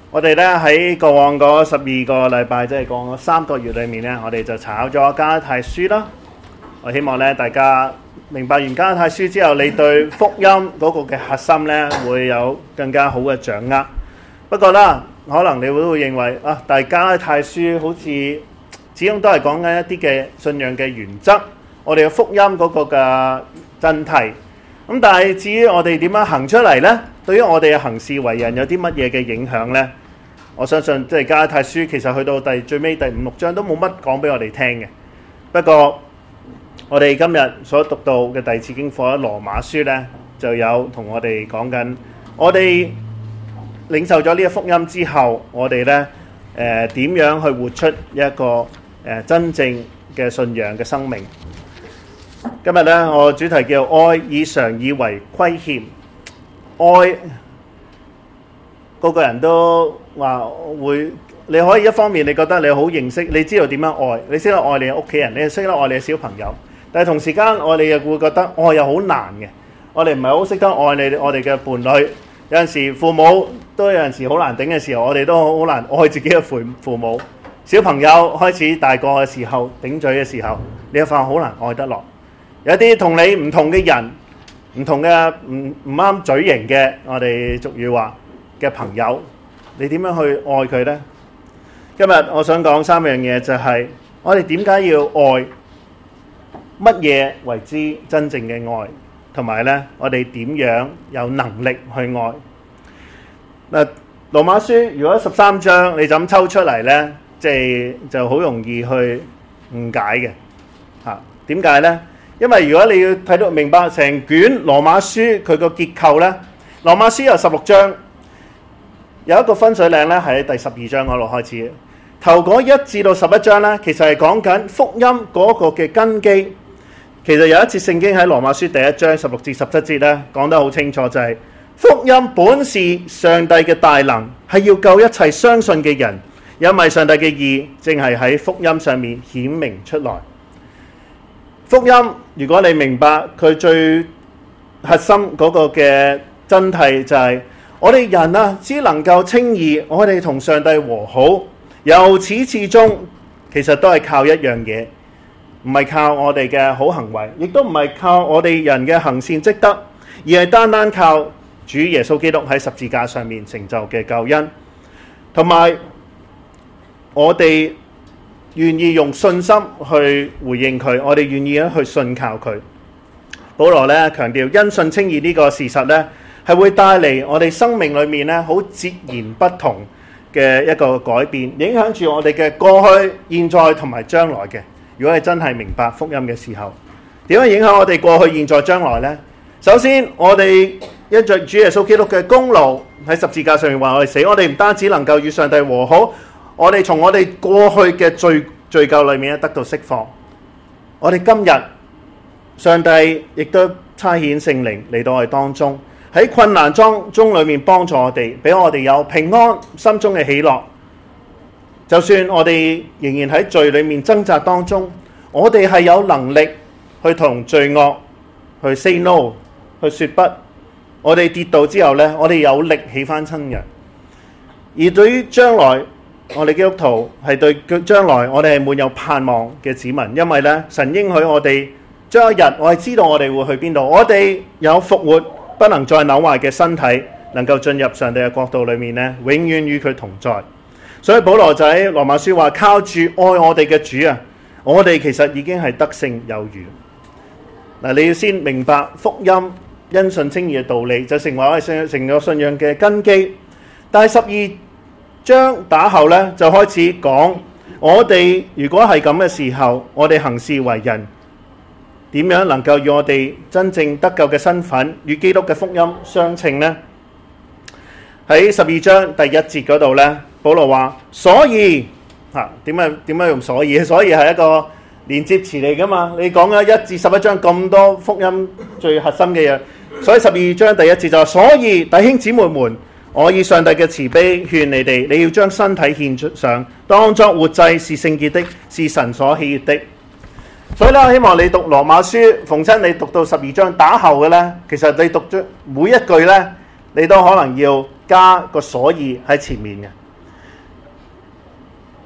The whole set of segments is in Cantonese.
我哋咧喺過往嗰12個禮拜，即係過往3個月裏面咧，我哋就查考咗加拉太書啦。我希望咧大家明白完加拉太書之後，你對福音嗰個嘅核心咧會有更加好嘅掌握。不過啦，可能你會認為啊，但係加拉太書好似始終都係講緊一啲嘅信仰嘅原則，我哋嘅福音嗰個嘅真諦。咁但係至於我哋點樣行出嚟呢？對於我哋嘅行事為人有啲乜嘢嘅影響呢？我相信即係加拉太書其實去到最尾第5、6章都冇乜講俾我哋聽嘅。不過我哋今日所讀到嘅第二次經課羅馬書呢，就有同我哋講緊，我哋領受咗呢個福音之後，我哋呢點樣去活出一個真正嘅信仰嘅生命。今日呢，我主題叫愛以常以為虧欠。愛個個人都話會，你可以一方面你覺得你好認識，你知道點樣愛，你識得愛你嘅屋企人，你識得愛你嘅小朋友。但係同時間我哋又會覺得愛又好難嘅，我哋唔係好識得愛我哋嘅伴侶。有陣時父母都有陣時好難頂嘅時候，我哋都好難愛自己嘅父母。小朋友開始大個嘅時候，頂嘴嘅時候，你又發現好難愛得落。有啲同你唔同嘅人，唔同嘅唔啱嘴型嘅，我哋俗語話嘅朋友，你點樣去愛佢呢？今日我想講3樣嘢，就係我哋點解要愛，乜嘢為之真正嘅愛，同埋呢我哋點樣有能力去愛。嗱，羅馬書如果13章你就咁抽出嚟呢，就好容易去誤解嘅嚇。點解呢？因為如果你要睇到明白成卷羅馬書佢個結構呢，羅馬書有16章，有一個分水嶺呢係喺第12章嗰度開始。頭嗰1至到11章呢，其實係講緊福音嗰個嘅根基。其實有一節聖經喺羅馬書第1章16至17節呢講得好清楚，就係福音本是上帝嘅大能，係要救一切相信嘅人，因為上帝嘅義正係喺福音上面顯明出來。福音如果你明白佢最核心嗰個嘅真諦，就係我哋人啊，只能夠稱義，我哋同上帝和好，由始至終其實都係靠一樣嘢，唔係靠我哋嘅好行為，亦都唔係靠我哋人嘅行善積德，而係單單靠主耶穌基督喺十字架上面成就嘅救恩，同埋我哋願意用信心去回應佢，我哋願意去信靠佢。保羅咧強調因信稱義呢個事實咧，係會帶嚟我哋生命裏面咧好截然不同嘅一個改變，影響住我哋嘅過去、現在同埋將來嘅。如果你真係明白福音嘅時候，點樣影響我哋過去、現在、將來呢？首先，我哋因着主耶穌基督嘅功勞喺十字架上面話我哋死，我哋唔單止能夠與上帝和好，我哋從我哋過去嘅罪疚裏面得到釋放。我哋今日上帝亦都差遣聖靈嚟到我哋當中，喺困難中裏面幫助我哋，俾我哋有平安心中嘅喜樂。就算我哋仍然喺罪裏面掙扎當中，我哋係有能力去同罪惡去 say no， 去說不。我哋跌倒之後呢，我哋有力起翻身嘅。而對於將來，我哋基督徒係對將來我哋係滿有盼望嘅子民，因為呢，神應許我哋將一日我係知道我哋會去邊度，我哋有復活不能再朽壞嘅身體，能夠進入上帝嘅國度裏面呢，永遠與佢同在。所以保羅就喺羅馬書話，靠住愛我哋嘅主啊，我哋其實已經係得勝有餘。嗱，你要先明白福音因信稱義嘅道理，就成為我哋成個信仰嘅根基。但係12章打後呢，就開始講我哋如果係咁嘅時候，我哋行事為人點樣能夠與我哋真正得救嘅身份與基督嘅福音相稱呢？喺12章第1節嗰度呢，保羅話：所以點解用所以？所以係一個連接詞嚟噶嘛？你講咗1至11章咁多福音最核心嘅嘢，所以12章第1節就話：所以弟兄姊妹們，我以上帝嘅慈悲勸你哋，你要將身體獻上，當作活祭，是聖潔的，是神所喜悅的。所以咧，我希望你讀羅馬書，逢親你讀到12章打後嘅呢，其實你讀咗每一句呢，你都可能要加個所以喺前面嘅。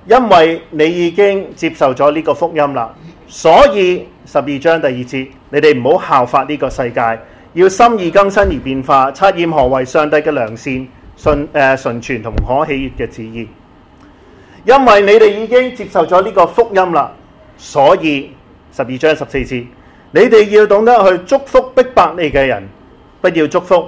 因為你已經接受咗呢個福音啦，所以12章第2節，你哋唔好效法呢個世界，要心意更新而變化，察驗何為上帝嘅良善、純全同可喜悅嘅旨意。因為你哋已經接受咗呢個福音啦，所以12章14節，你哋要懂得去祝福逼迫你嘅人，不要祝福，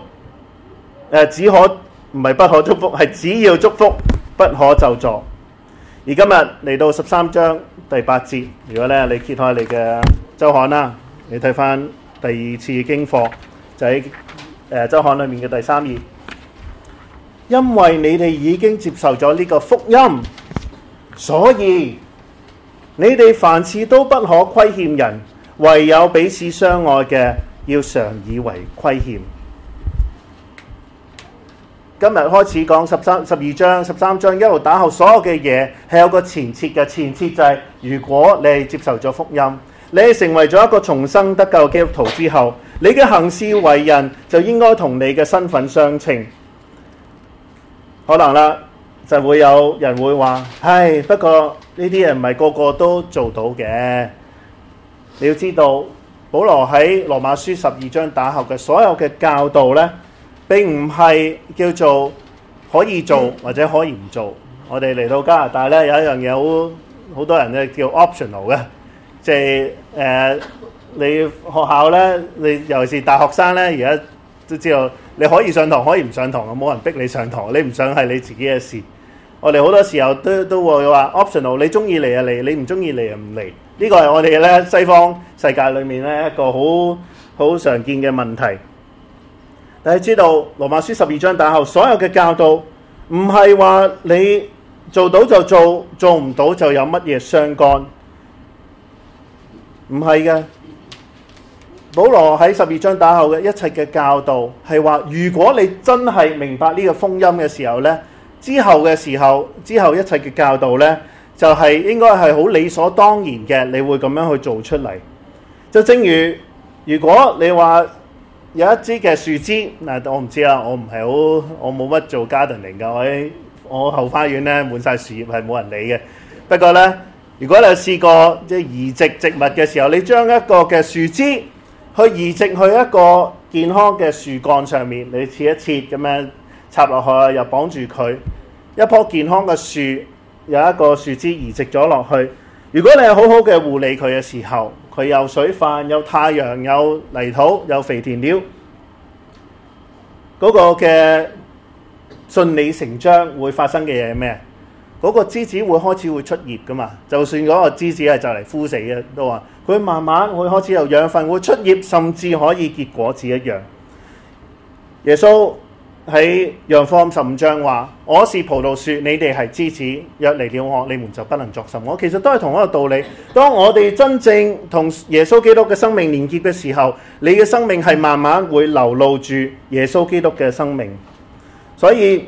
唔係不可祝福，係只要祝福，不可咒詛。而今日嚟到13章第8節，如果咧你揭開你嘅周刊啦，你睇翻第2次經課，就喺周刊裏面嘅第3頁。因為你哋已經接受咗呢個福音，所以你哋凡事都不可虧欠人，唯有彼此相愛嘅，要常以為虧欠。今日開始講12章、13章一路打後，所有嘅嘢係有個前設嘅，前設就係如果你係接受咗福音，你係成為咗一個重生得救嘅基督徒之後，你嘅行事為人就應該同你嘅身份相稱。可能啦，就會有人會話，不過呢啲人唔係個個都做到嘅。你要知道，保羅喺羅馬書12章打後嘅所有嘅教導呢，並唔係叫做可以做或者可以唔做。我哋嚟到加拿大呢，有一樣嘢好多人咧叫 optional 嘅，即係你學校呢，你尤其是大學生呢，而家都知道你可以上堂可以唔上堂，冇人逼你上堂，你唔上係你自己嘅事。我哋好多時候都會話 optional， 你中意嚟就嚟，你唔中意嚟就唔嚟。呢個係我哋咧西方世界裏面咧一個好常見嘅問題。大家知道羅馬書12章打後所有嘅教導，唔係話你做到就做，做唔到就有乜嘢相干，唔係嘅。保羅喺12章打後嘅一切嘅教導係話，如果你真係明白呢個福音嘅時候呢，之後一切嘅教導呢，就係應該係好理所當然嘅，你會咁樣去做出嚟。就正如果你話有一支嘅樹枝，我唔知啊，我冇乜做 gardening 㗎，我後花園呢滿晒樹葉係冇人理嘅。不過呢，如果你有試過即係移植植物嘅時候，你將一個嘅樹枝去移植去一個健康嘅樹幹上面，你切一切咁樣插落去，又綁住佢。一棵健康嘅樹，有一個樹枝移植咗落去。如果你係好好嘅護理佢嘅時候，佢有水分、有太陽、有泥土、有肥田料，嗰個嘅順理成章會發生嘅嘢係咩？嗰個枝子會開始會出葉噶嘛？就算嗰個枝子係就嚟枯死嘅，都話佢慢慢會開始有養分，會出葉，甚至可以結果子一樣。耶穌喺約翰福音15章話：我是葡萄樹，你哋係枝子，若離了我，你們就不能作什麼。其實都係同一個道理。當我哋真正同耶穌基督嘅生命連結嘅時候，你嘅生命係慢慢會流露住耶穌基督嘅生命。所以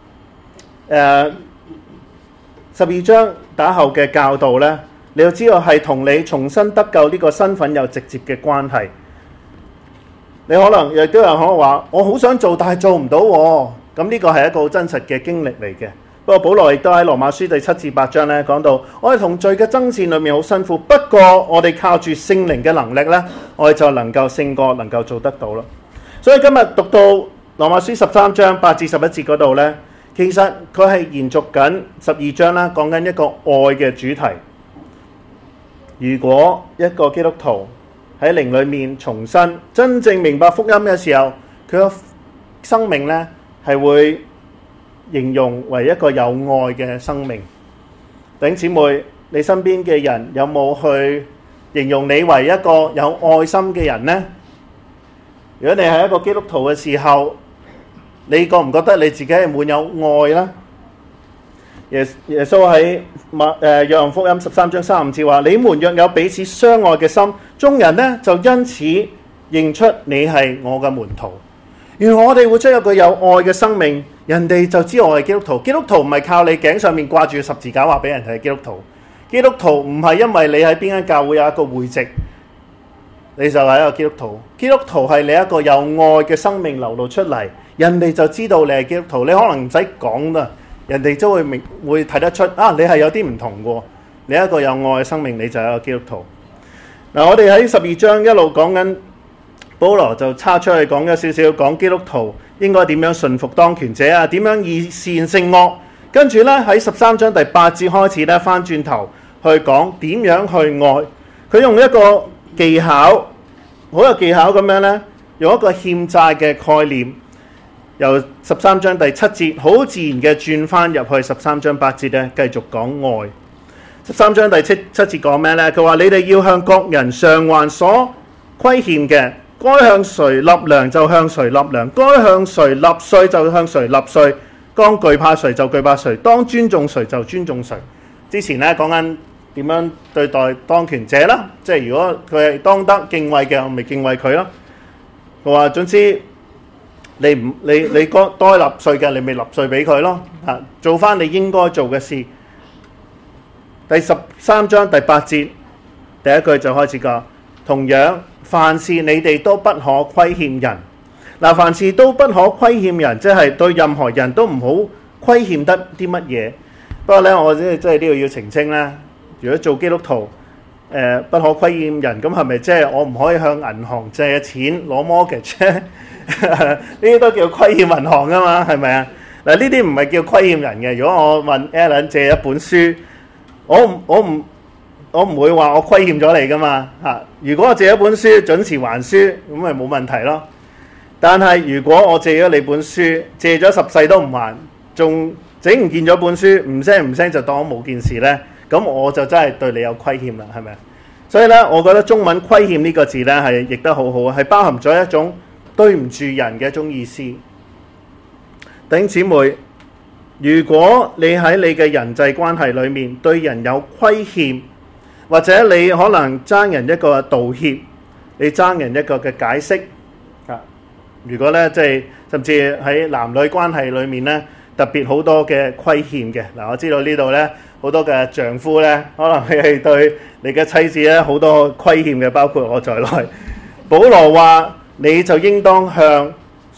12章打後嘅教導呢，你要知道係同你重新得救呢個身份有直接嘅關係。你可能亦都有人可能話，我好想做，但係做唔到喎。咁呢個係一個好真實嘅經歷嚟嘅。不過保羅亦都喺羅馬書第7至8章呢講到，我哋同罪嘅爭戰裏面好辛苦，不過我哋靠住聖靈嘅能力呢，我哋就能夠勝過，能夠做得到啦。所以今日讀到羅馬書13章8至11節嗰度呢，其實佢係延續緊12章啦，講緊一個愛嘅主題。如果一個基督徒喺靈裏面重生，真正明白福音嘅時候，佢個生命呢係會形容為一個有愛嘅生命。弟兄姊妹，你身邊嘅人有冇去形容你為一個有愛心嘅人呢？如果你係一個基督徒嘅時候，你覺唔覺得你自己係滿有愛呢？耶穌喺約翰福音13章35節話：你們若有彼此相愛嘅心，眾人呢就因此認出你係我嘅門徒。原來我哋會將一個有愛嘅生命，人哋就知我係基督徒。基督徒唔係靠你頸上面掛住十字架話俾人睇基督徒。基督徒唔係因為你喺邊間教會有一個會籍，你就係一個基督徒。基督徒係你一個有愛嘅生命流露出嚟，人哋就知道你係基督徒。你可能唔使講啦， 人哋都會睇得出啊，你係有啲唔同嘅，你一個有愛嘅生命，你就係一個基督徒。嗱，我哋喺12章一路講緊，保羅就叉出去講咗少少，講基督徒應該點樣順服當權者啊，點樣以善勝惡。跟住咧喺13章第8節開始咧，翻轉頭去講點樣去愛。佢用一個技巧，好有技巧咁樣咧，用一個欠債嘅概念，由13章第7節好自然嘅轉翻入去13章8節咧，繼續講愛。13章第7節講咩咧？佢話你哋要向各人償還所虧欠嘅，該向誰納糧就向誰納糧，該向誰納稅就向誰納稅，當懼怕誰就懼怕誰，當尊重誰就尊重誰。之前咧講緊點樣對待當權者啦，即係如果佢係當得敬畏嘅，我咪敬畏佢咯。佢話總之你該納稅嘅，你咪納稅俾佢咯。做翻你應該做嘅事。第13章第8節第一句就開始講，同樣凡事你哋都不可虧欠人。嗱，凡事都不可虧欠人，即係對任何人都唔好虧欠得啲乜嘢。不過咧，我即係呢度要澄清咧，如果做基督徒不可虧欠人，咁係咪即係我唔可以向銀行借錢攞 mortgage 咧？呢啲都叫虧欠銀行噶嘛，係咪啊？嗱，呢啲唔係叫虧欠人嘅。如果我問 Alan 借一本書，我唔會話我虧欠咗你噶嘛嚇。如果我借一本書準時還書，咁咪冇問題咯。但係如果我借咗你本書，借咗10世都唔還，仲整唔見咗本書，唔聲就當我冇件事呢，咁我就真係對你有虧欠啦，係咪？所以呢，我覺得中文虧欠呢個字呢係譯得好好，係包含咗一種對唔住人嘅一種意思。弟兄姊妹，如果你喺你嘅人際關係裏面對人有虧欠，或者你可能爭人一個道歉，你爭人一個嘅解釋啊，如果咧即係甚至喺男女關係裏面咧，特別好多嘅虧欠嘅。嗱，我知道呢度咧好多嘅丈夫咧，可能係對你嘅妻子咧好多虧欠嘅，包括我在內。保羅話你就應當向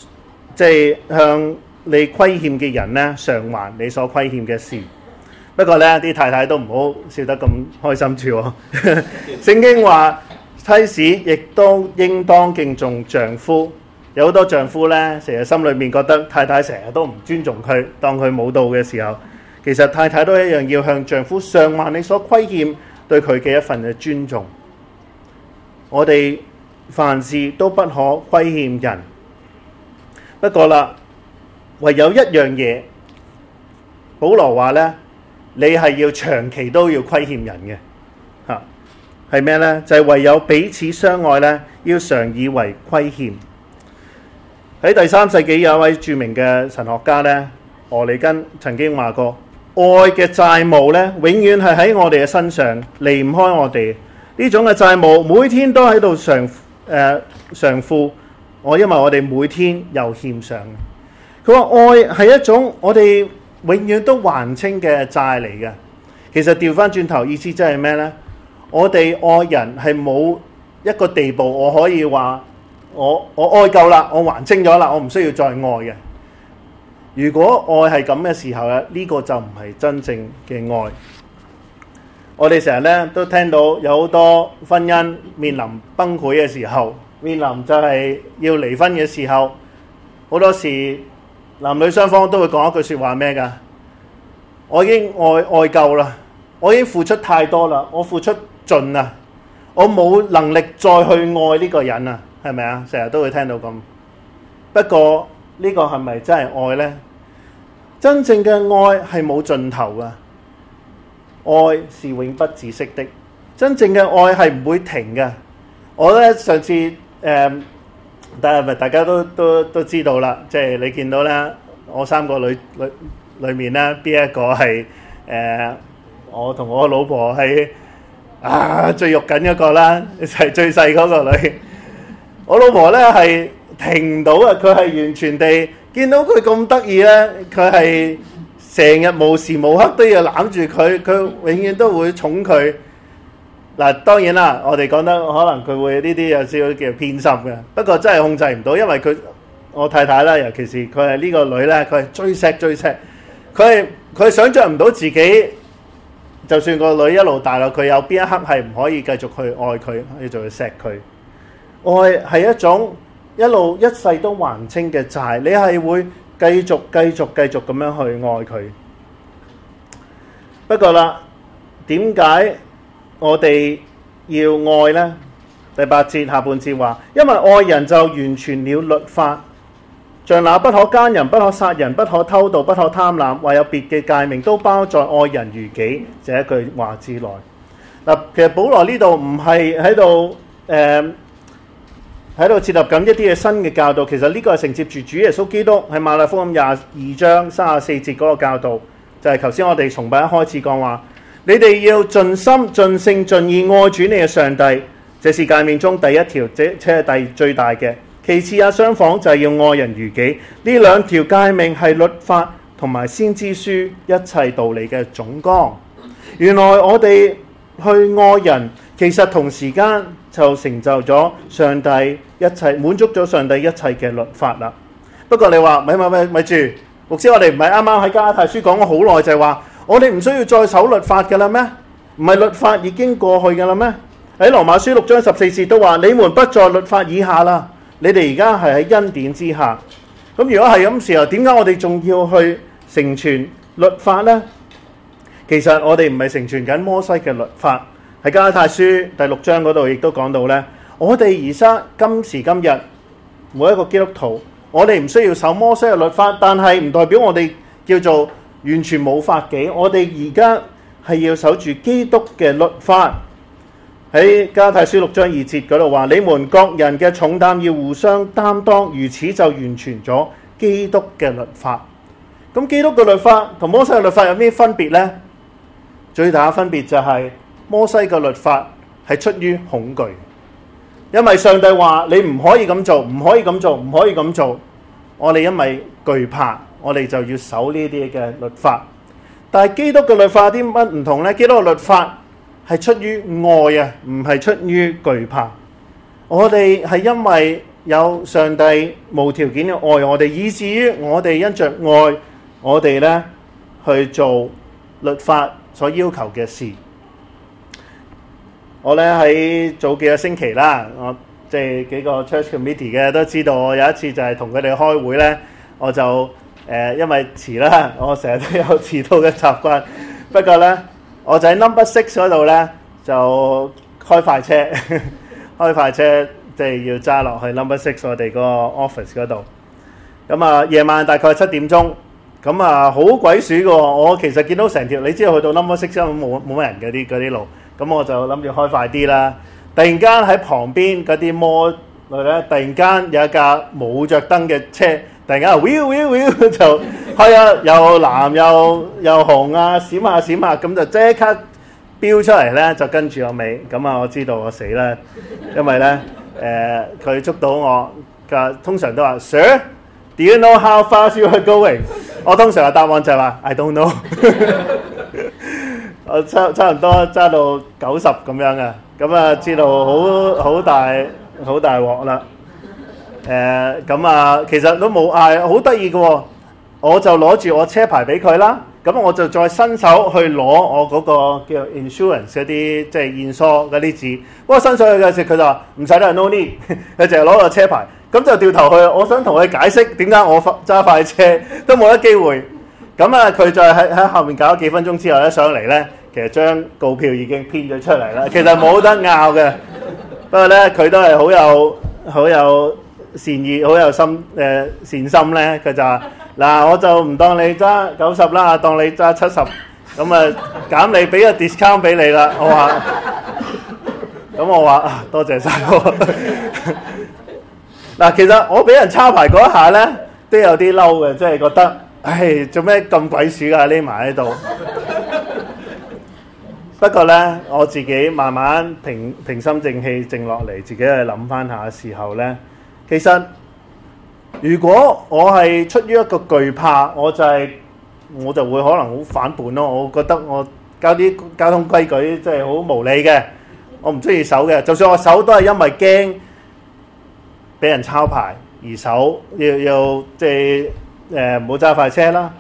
你虧欠嘅人咧償還你所虧欠嘅事。不過咧，啲太太都唔好笑得咁開心住喎。聖經話妻子亦都應當敬重丈夫。有好多丈夫咧，成日心裏面覺得太太成日都唔尊重佢，當佢冇到嘅時候，其實太太都一樣要向丈夫償還你所虧欠對佢嘅一份嘅尊重。我哋凡事都不可虧欠人。不過啦，唯有一樣嘢，保羅話咧，你係要長期都要虧欠人嘅嚇，係咩咧？就係唯有彼此相愛咧，要常以為虧欠。喺第3世紀有一位著名嘅神學家咧，俄里根曾經話過：愛嘅債務咧，永遠係喺我哋嘅身上，離唔開我哋。呢種嘅債務每天都喺度償付，因為我哋每天又欠上。佢話愛係一種我哋永遠都還清嘅債嚟嘅。其實調翻轉頭意思即係咩呢？我哋愛人係冇一個地步，我可以話我愛夠啦，我還清咗啦，我唔需要再愛嘅。如果愛係咁嘅時候咧，呢個就唔係真正嘅愛。我哋成日咧都聽到有好多婚姻面臨崩潰嘅時候，面臨就係要離婚嘅時候，好多時男女雙方都會講一句説話咩㗎？我已經愛夠啦，我已經付出太多啦，我付出盡啦，我冇能力再去愛呢個人啊，係咪啊？成日都會聽到咁。不過呢個係咪真係愛呢？真正嘅愛係冇盡頭㗎，愛是永不止息的。真正嘅愛係唔會停嘅。我咧上次大家都知道啦，即係你見到咧，我3個女裏面咧，邊一個係我同我老婆係最肉緊一個啦，係最細嗰個女。我老婆咧係停唔到啊！佢係完全地見到佢咁得意咧，佢係成日無時無刻都要攬住佢，佢永遠都會寵佢。嗱，當然啦，我哋講得可能佢會呢啲有少少叫偏心嘅，不過真係控制唔到，因為我太太啦，尤其是佢係呢個女咧，佢係最錫， 佢想像唔到自己，就算個女一路大落，佢有邊一刻係唔可以繼續去愛佢，去做去錫佢。愛係一種一路一世都還清嘅債，你係會繼續咁樣去愛佢。不過啦，點解我哋要愛呢？第8節下半節話，因為愛人就完全了律法，像那不可奸人、不可殺人、不可偷盜、不可貪婪，還有別嘅誡命，都包在愛人如己這一句話之內。嗱，其實保羅呢度唔係喺度設立緊一啲嘅新嘅教導，其實呢個係承接住主耶穌基督喺馬太福音22章34節嗰個教導，就係頭先我哋崇拜一開始講話，你哋要盡心、盡性、盡意愛主你嘅上帝。這是誡命中第一條，這係最大嘅。其次也相仿，就係要愛人如己。呢兩條誡命係律法同埋先知書一切道理嘅總綱。原來我哋去愛人，其實同時間就成就咗上帝一切，滿足咗上帝一切嘅律法啦。不過你話咪住，牧師，我哋唔係啱啱喺加拉太書講咗好耐，就係話我哋唔需要再守律法嘅啦咩？唔係律法已經過去嘅啦咩？喺羅馬書6章14節都話：你們不在律法以下啦，你哋而家係喺恩典之下。咁如果係咁時候，點解我哋仲要去成全律法呢？其實我哋唔係成全緊摩西嘅律法。喺加拉太書第6章嗰度亦都講到呢，我哋而家今時今日每一個基督徒，我哋唔需要守摩西嘅律法，但係唔代表我哋叫做完全冇法紀。我哋而家係要守住基督嘅律法。喺加拉太書6章2節嗰度話：你們各人嘅重擔要互相擔當，如此就完全咗基督嘅律法。咁基督嘅律法同摩西嘅律法有咩分別呢？最大嘅分別就係摩西嘅律法係出於恐懼，因為上帝話你唔可以咁做，唔可以咁做，唔可以咁做。我哋因為懼怕，我哋就要守呢啲嘅律法。但係基督嘅律法有啲乜唔同呢？基督嘅律法係出於愛啊，唔係出於懼怕。我哋係因為有上帝無條件嘅愛我哋，以至於我哋因着愛我哋咧去做律法所要求嘅事。我咧喺早幾個星期啦，我即係幾個 church committee 嘅都知道，我有一次就係同佢哋開會咧，我就因為遲啦，我成日都有遲到嘅習慣。不過咧，我就喺 number 6嗰度咧，就開快車，開快車即係要揸落去 number 6我哋個 office 嗰度。咁啊，夜晚大概7點鐘，咁啊好鬼鼠嘅喎。我其實見到成條，你知道去到 number 6冇乜人嗰啲路，咁我就諗住開快啲啦。突然間喺旁邊嗰啲摩路咧，突然間有一架冇着燈嘅車，突然間 will 就係啊，又藍又紅啊，閃下咁就即刻飆出嚟咧，就跟住我尾。咁啊，我知道我死啦，因為咧佢捉到我嘅，通常都話 Sir，do you know how fast you are going？ 我通常嘅答案就係話 I don't know。我差唔多揸到90咁樣嘅，咁啊知道好大鑊啦。咁啊，其實都冇嗌，好得意嘅喎。我就攞住我車牌俾佢啦，咁我就再伸手去攞我嗰個叫 insurance 嗰啲即係驗疏嗰啲紙。不過伸手去嘅時，佢就話唔使啦 ，no need，佢淨係攞個車牌。咁就掉頭去，我想同佢解釋點解我揸快車都冇得機會。咁啊，佢就喺後面搞咗幾分鐘之後咧，上嚟咧，其實將告票已經編咗出嚟啦。其實冇得拗嘅，不過咧佢都係好有善意、好有善心咧。佢就話：嗱，我就唔當你揸90啦，當你揸70，咁啊減你俾個 discount 俾你啦。我話，咁我話多謝晒我。嗱，其實我俾人抄牌嗰一下咧，都有啲嬲嘅，即係覺得。唉，做咩咁鬼鼠啊？匿埋喺度。不過呢，我自己慢慢平心靜氣靜落嚟，自己去諗翻下嘅時候呢，其實如果我係出於一個懼怕，我就會可能好反叛咯。我覺得我搞啲交通規矩真係好無理嘅，我唔中意守嘅。就算我守都係因為驚俾人抄牌而守，要即係唔好揸快車啦。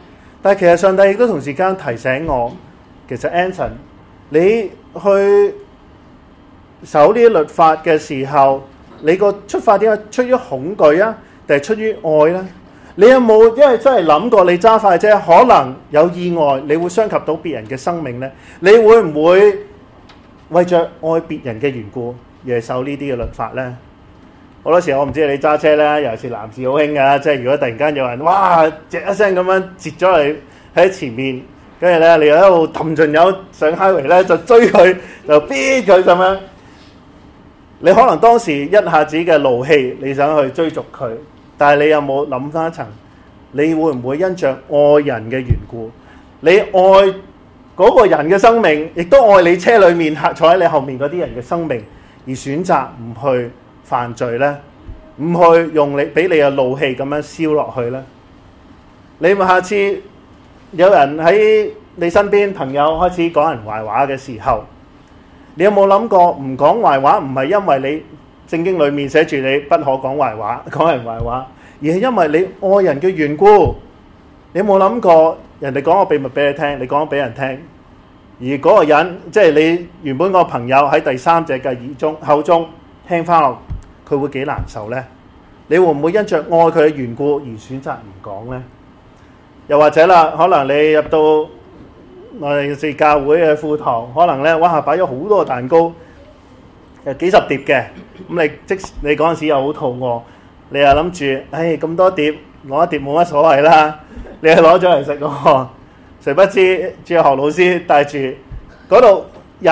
但係其實上帝亦都同時間提醒我，其實 Anson， 你去守呢啲律法嘅時候，你個出發點係出於恐懼啊，定係出於愛呢？你有冇因為真係諗過你揸快車可能有意外，你會傷及到別人嘅生命呢？你會唔會為着愛別人嘅緣故而守呢啲嘅律法呢？好多時候我唔知你揸車咧，尤其是男士好興㗎，即係如果突然間有人哇，隻一聲咁樣截咗你喺前面，跟住咧你又喺度氹盡油上 highway 咧，就追佢，就逼佢咁樣。你可能當時一下子嘅怒氣，你想去追逐佢，但係你有冇諗翻一層？你會唔會因着愛人嘅緣故，你愛嗰個人嘅生命，亦都愛你車裡面坐喺你後面嗰啲人嘅生命，而選擇唔去犯罪呢？唔去用你俾你嘅怒氣咁樣燒落去呢？你咪下次有人喺你身邊朋友開始講人壞話嘅時候，你有冇諗過唔講壞話唔係因為你聖經裡面寫住你不可講壞話、講人壞話，而係因為你愛人嘅緣故。你有冇諗過人哋講個秘密俾你聽，你講俾人聽，而嗰個人即係你原本個朋友喺第三者嘅口中聽翻落，佢會幾難受呢？你會唔會因着愛佢嘅緣故而選擇唔講呢？又或者啦，可能你入到我哋教會嘅副堂，可能咧哇擺咗好多蛋糕，幾十碟嘅，咁你嗰陣時又好肚餓，你又諗住，咁多碟攞一碟冇乜所謂啦，你係攞咗嚟食喎，誰不知主日學老師帶住嗰度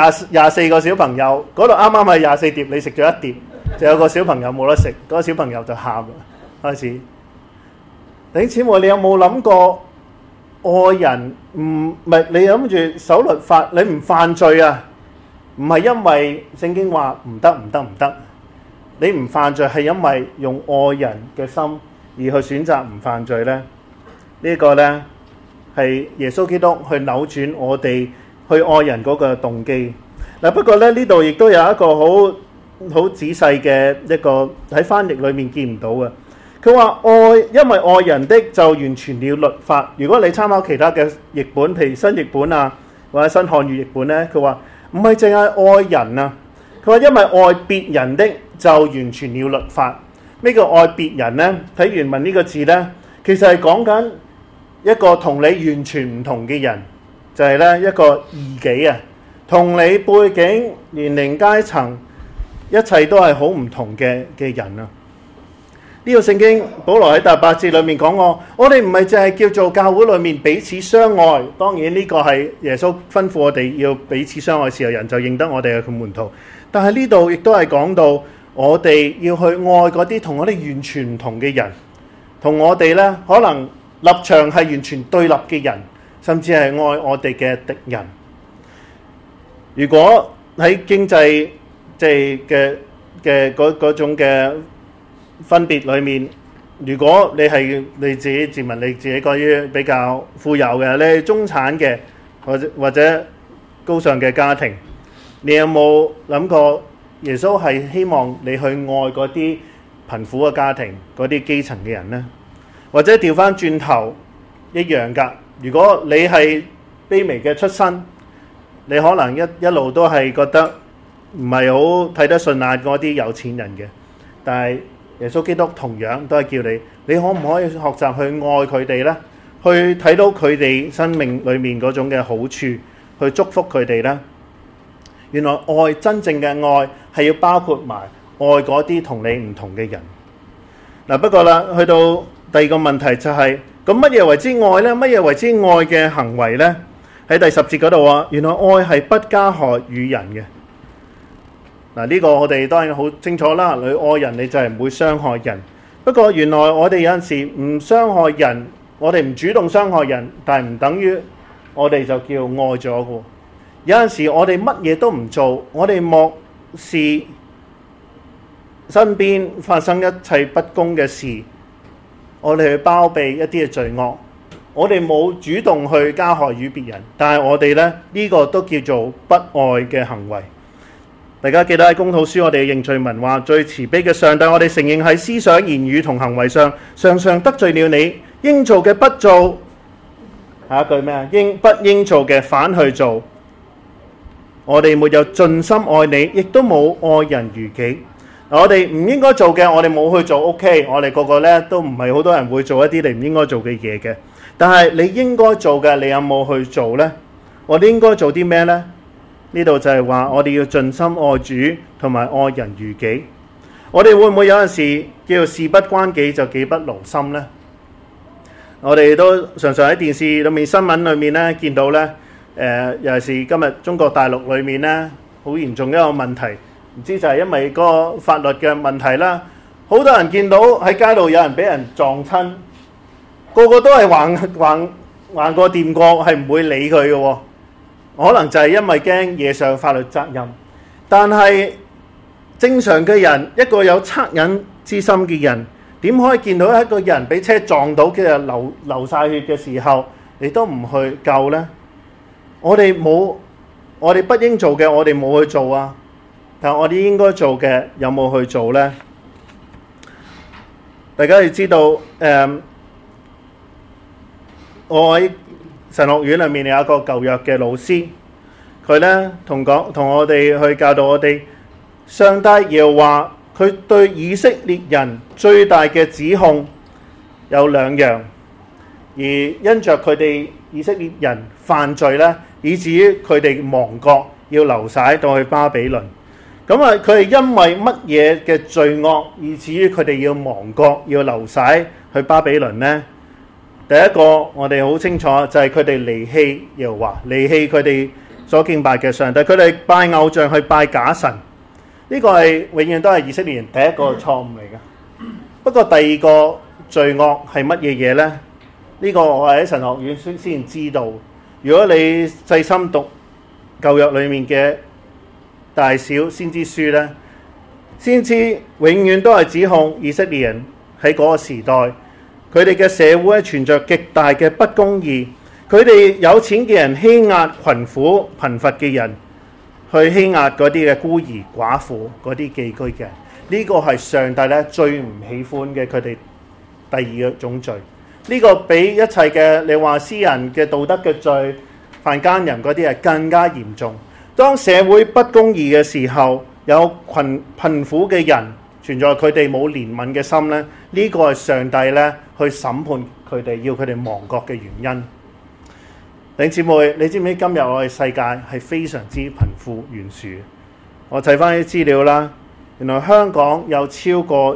24個小朋友，嗰度啱啱係24碟，你食咗一碟，就有個小朋友冇得食，嗰個小朋友就喊啦，開始。弟兄姊妹，你有冇諗過愛人唔係你諗住守律法，你唔犯罪啊？唔係因為聖經話唔得，你唔犯罪係因為用愛人嘅心而去選擇唔犯罪呢？呢個呢係耶穌基督去扭轉我哋去愛人嗰個動機。嗱，不過咧呢度亦都有一個好仔細嘅一個喺翻譯裏面見唔到嘅。佢話因為愛人的就完全了律法。如果你參考其他嘅譯本，譬如新譯本啊，或者新漢語譯本呢，佢話唔係淨係愛人啊，佢話因為愛別人的就完全了律法。咩叫愛別人呢？睇原文呢個字呢，其實係講緊一個同你完全唔同嘅人，就係呢一個異己啊，同你背景、年齡、階層，一切都係好唔同嘅人啊。呢個聖經保羅喺第8節裏面講過，我哋唔係淨係叫做教會裏面彼此相愛，當然呢個係耶穌吩咐我哋要彼此相愛時候，人就認得我哋係佢門徒。但係呢度亦都係講到我哋要去愛嗰啲同我哋完全唔同嘅人，同我哋呢可能立場係完全對立嘅人，甚至係愛我哋嘅敵人。如果喺經濟即係嘅嗰種嘅分別裏面，如果你係你自己自問你自己關於比較富有嘅，你係中產嘅或者高尚嘅家庭，你有冇諗過耶穌係希望你去愛嗰啲貧苦嘅家庭，嗰啲基層嘅人呢？或者調翻轉頭一樣㗎，如果你係卑微嘅出身，你可能一路都係覺得唔係好睇得順眼嗰啲有錢人嘅，但係耶穌基督同樣都係叫你可唔可以學習去愛佢哋呢？去睇到佢哋生命裏面嗰種嘅好處，去祝福佢哋呢？原來愛，真正嘅愛係要包括埋愛嗰啲同你唔同嘅人。嗱，不過啦，去到第二個問題就係，咁乜嘢為之愛呢？乜嘢為之愛嘅行為呢？喺第10節嗰度話，原來愛係不加害於人嘅。嗱，呢個我哋當然好清楚啦。你愛人，你就係唔會傷害人。不過原來我哋有陣時唔傷害人，我哋唔主動傷害人，但係唔等於我哋就叫愛咗嘅。有陣時我哋乜嘢都唔做，我哋漠視身邊發生一切不公嘅事，我哋去包庇一啲嘅罪惡，我哋冇主動去加害於別人，但係我哋呢個都叫做不愛嘅行為。大家記得喺公禱書我哋嘅認罪文話，最慈悲嘅上帝，我哋承認喺思想、言語同行為上常常得罪了你，應做嘅不做， 下一句咩啊？不應做嘅反去做。我哋沒有盡心愛你，亦都冇愛人如己。我哋唔應該做嘅，我哋冇去做。OK， 我哋個個咧都唔係好多人會做一啲你唔應該做嘅嘢嘅。但係你應該做嘅，你有冇去做呢？我哋應該做啲咩呢？呢度就係話我哋要盡心愛主同埋愛人如己。我哋會唔會有陣時叫做事不關己就己不勞心呢？我哋都常常喺電視裏面、新聞裏面咧見到咧，尤其是今日中國大陸裏面咧，好嚴重一個問題，唔知就係因為個法律嘅問題啦。好多人見到喺街度有人俾人撞親，個個都係橫過掂過，係唔會理佢嘅喎。可能就係因為驚惹上法律責任。但係正常嘅人，一個有惻隱之心嘅人，點可以見到一個人俾車撞到嘅流晒血嘅時候，你都唔去救呢？我哋不應做嘅，我哋冇去做啊。但係我哋應該做嘅，有冇去做呢？大家要知道，我喺神學院裏面有一個舊約嘅老師，佢呢同我哋去教導我哋，上帝耶和華佢對以色列人最大嘅指控有兩樣，而因着佢哋以色列人犯罪呢，以至於佢哋亡國要流徙到去巴比倫。咁啊，佢係因為乜嘢嘅罪惡，以至於佢哋要亡國要流徙去巴比倫呢？第一個我哋好清楚就係佢哋離棄耶和華，離棄佢哋所敬拜嘅上帝，佢哋拜偶像去拜假神。呢個係永遠都係以色列人第一個錯誤嚟嘅。不過第二個罪惡係乜嘢嘢呢？呢個我係喺神學院先知道。如果你細心讀舊約裏面嘅大小先知書呢，先知永遠都係指控以色列人喺嗰個時代，佢哋嘅社會存在極大嘅不公義，佢哋有錢嘅人欺壓貧苦貧乏嘅人，去欺壓嗰啲嘅孤兒寡婦嗰啲寄居嘅人。呢個係上帝咧最唔喜歡嘅，佢哋第二種罪。呢個比一切嘅你話私人嘅道德嘅罪、犯奸淫嗰啲係更加嚴重。當社會不公義嘅時候，有貧苦嘅人存在，佢哋冇憐憫嘅心咧，呢個係上帝咧去審判佢哋，要佢哋亡國嘅原因。弟兄姊妹，你知唔知今日我哋世界係非常之貧富懸殊？我睇翻啲資料啦，原來香港有超過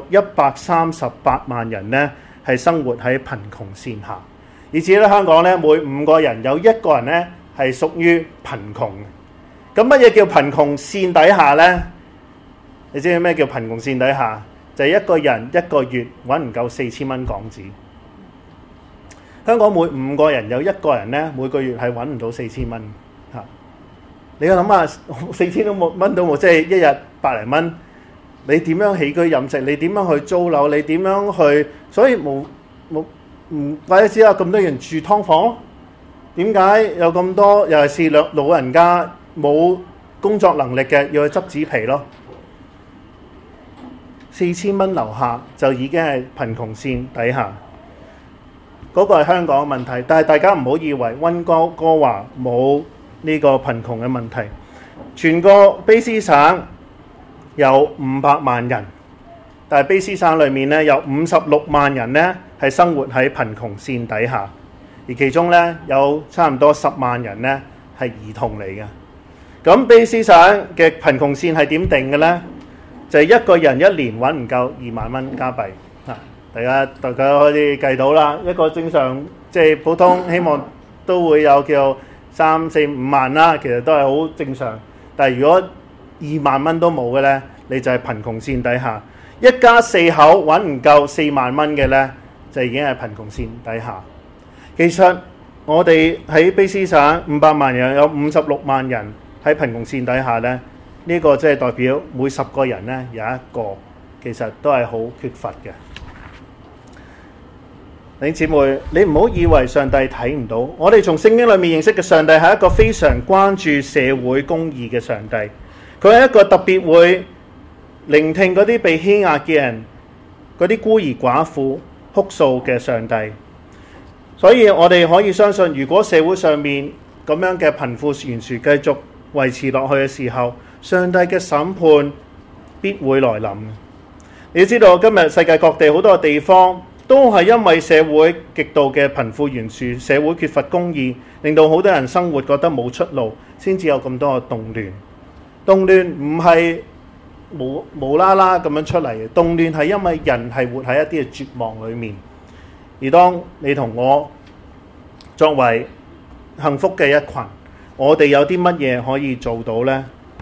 138萬人咧係生活喺貧窮線下，以至咧香港咧每5個人有1個人咧係屬於貧窮。咁乜嘢叫貧窮線底下呢？你知唔知咩叫貧窮線底下？就係一個人一個月揾唔夠4000蚊港紙。香港每5個人有1個人呢，每個月係揾唔到4000蚊。嚇！你諗下，4000蚊都冇，即係一日100零蚊。你點樣起居飲食？你點樣去租樓？你點樣去？所以唔怪得之有咁多人住劏房咯。點解有咁多？尤其是老人家冇工作能力嘅，要去執紙皮咯。4000蚊樓下就已經係貧窮線底下。嗰個係香港嘅問題，但係大家唔好以為溫哥華冇呢個貧窮嘅問題。全個卑詩省有500萬人，但係卑詩省裏面咧有56萬人咧係生活喺貧窮線底下，而其中咧有差唔多10萬人咧係兒童嚟嘅。咁卑詩省嘅貧窮線係點定嘅咧？就係一個人一年揾唔夠2萬蚊加幣。大家可以計到啦。一個正常即係普通，希望都會有叫3、4、5萬啦，其實都係好正常。但係如果2萬蚊都冇嘅咧，你就係貧窮線底下。一家4口揾唔夠4萬蚊嘅咧，就已經係貧窮線底下。其實我哋喺卑詩省500萬人有56萬人喺貧窮線底下咧，呢個即係代表每10個人咧有一個，其實都係好缺乏嘅。弟兄姊妹，你唔好以為上帝睇唔到，我哋從聖經裏面認識嘅上帝係一個非常關注社會公義嘅上帝，佢係一個特別會聆聽嗰啲被欺壓嘅人，嗰啲孤兒寡婦哭訴嘅上帝。 所以我哋可以相信，如果社會上面咁樣嘅貧富懸殊繼續維持落去嘅時候，上帝嘅審判必會來臨。你要知道，今日世界各地好多地方都係因為社會極度嘅貧富懸殊，社會缺乏公義，令到好多人生活覺得冇出路，先至有咁多嘅動亂。動亂唔係無啦啦咁樣出嚟嘅，動亂係因為人係活喺一啲嘅絕望裏面。而當你同我作為幸福嘅一群，我哋有啲乜嘢可以做到呢？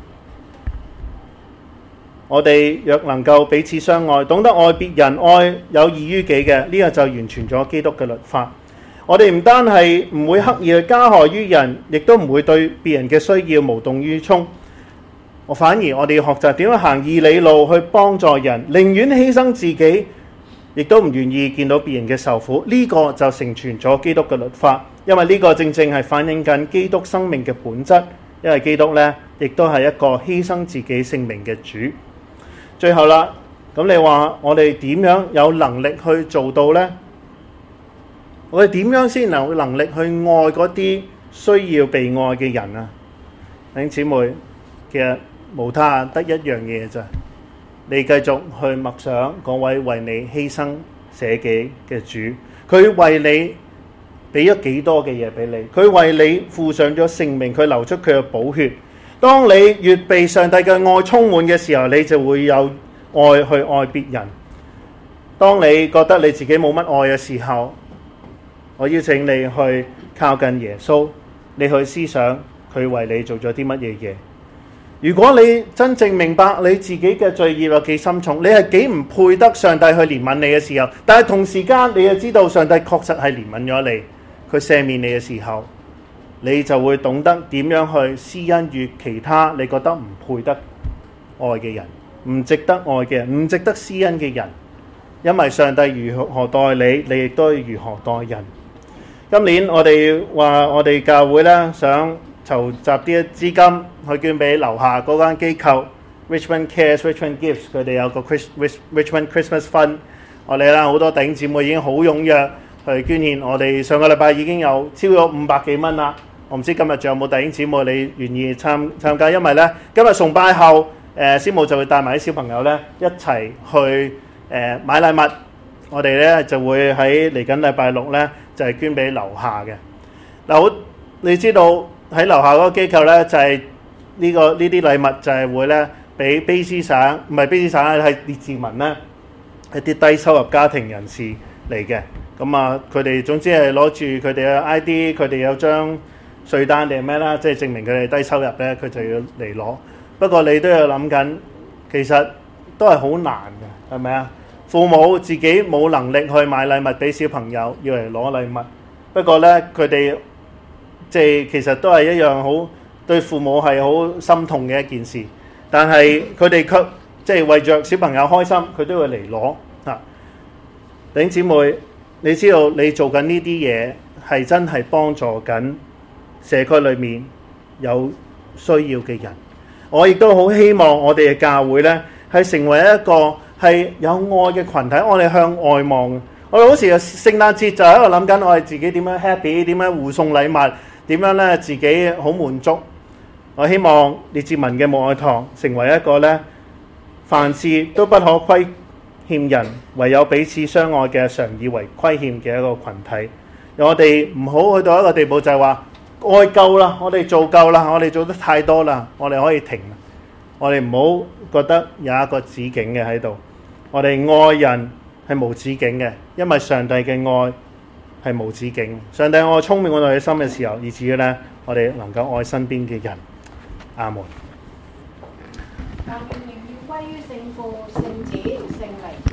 我哋若能夠彼此相愛，懂得愛別人，愛有義於己嘅，呢個就完全咗基督嘅律法。我哋唔單係唔會刻意去加害於人，亦都唔會對別人嘅需要無動於衷。反而我哋要學習點樣行義理路去幫助人，寧願犧牲自己，亦都唔願意見到別人嘅受苦。呢個就成全咗基督嘅律法，因為呢個正正係反映緊基督生命嘅本質。因為基督呢，亦都係一個犧牲自己性命嘅主。最後啦，咁你話我哋點樣有能力去做到呢？我哋點樣先有能力去愛嗰啲需要被愛嘅人啊？弟兄姊妹，其實無他，得一樣嘢咋？你繼續去默想嗰位為你犧牲捨己嘅主，佢為你俾咗幾多嘅嘢俾你，佢為你付上咗性命，佢流出佢嘅寶血。當你越被上帝嘅愛充滿嘅時候，你就會有愛去愛別人。當你覺得你自己冇乜愛嘅時候，我邀請你去靠近耶穌，你去思想佢為你做咗啲乜嘢嘢。如果你真正明白你自己嘅罪孽有幾深重，你係幾唔配得上帝去憐憫你嘅時候，但係同時間你又知道上帝確實係憐憫咗你，佢赦免你嘅時候，你就會懂得點樣去施恩於其他你覺得唔配得愛嘅人，唔值得愛嘅人，唔值得施恩嘅人。因為上帝如何待你，你亦都要如何待人。今年我哋話我哋教會咧想籌集啲資金去捐俾樓下嗰間機構 Richmond Cares、Richmond Gives， 佢哋有個 Richmond Christmas Fund。我哋啦好多弟兄姊妹已經好踴躍去捐獻，我哋上個禮拜已經有超咗500幾蚊啦。我唔知今日仲有冇弟兄姊妹你願意參加，因為咧今日崇拜後，師母就會帶埋啲小朋友咧一齊去買禮物。我哋咧就會喺嚟緊禮拜6咧就係捐俾樓下嘅。嗱，你知道喺樓下嗰個機構咧就係呢啲禮物就係會咧俾卑詩省，唔係卑詩省係列治文咧一啲低收入家庭人士嚟嘅。咁啊，佢哋總之係攞住佢哋嘅 ID， 佢哋有張稅單定係咩啦，即係證明佢哋低收入咧，佢就要嚟攞。不過你都要諗緊，其實都係好難嘅，係咪啊？父母自己冇能力去買禮物俾小朋友，要嚟攞禮物。不過咧，佢哋即係其實都係一樣好對父母係好心痛嘅一件事。但係佢哋卻即係為着小朋友開心，佢都會嚟攞啊！弟兄姊妹，你知道你做緊呢啲嘢係真係幫助緊社區裏面有需要嘅人。我亦都好希望我哋嘅教會呢係成為一個係有愛嘅群體，我哋向外望。我哋好似聖誕節就喺度諗緊我哋自己點樣 happy， 點樣互送禮物，點樣呢自己好滿足。我希望列治文嘅母愛堂成為一個呢凡事都不可虧欠人，唯有彼此相愛嘅常以為虧欠嘅一個群體。我哋唔好去到一個地步就係話愛夠啦，我哋做夠啦，我哋做得太多啦，我哋可以停。我哋唔好覺得有一個止境嘅喺度。我哋愛人係無止境嘅，因為上帝嘅愛係無止境。上帝愛充滿我哋嘅心嘅時候，以至於呢我哋能夠愛身邊嘅人。阿門。 但願榮耀歸於聖父、聖子、聖靈。